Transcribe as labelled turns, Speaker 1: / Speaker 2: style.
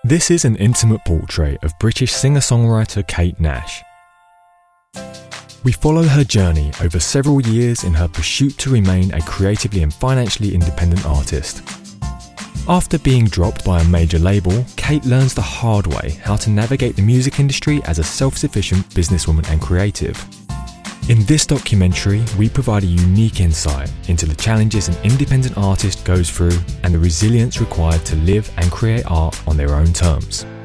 Speaker 1: This is an intimate portrait of British singer-songwriter Kate Nash. We follow her journey over several years in her pursuit to remain a creatively and financially independent artist. After being dropped by a major label, Kate learns the hard way how to navigate the music industry as a self-sufficient businesswoman and creative. In this documentary, we provide a unique insight into the challenges an independent artist goes through and the resilience required to live and create art on their own terms.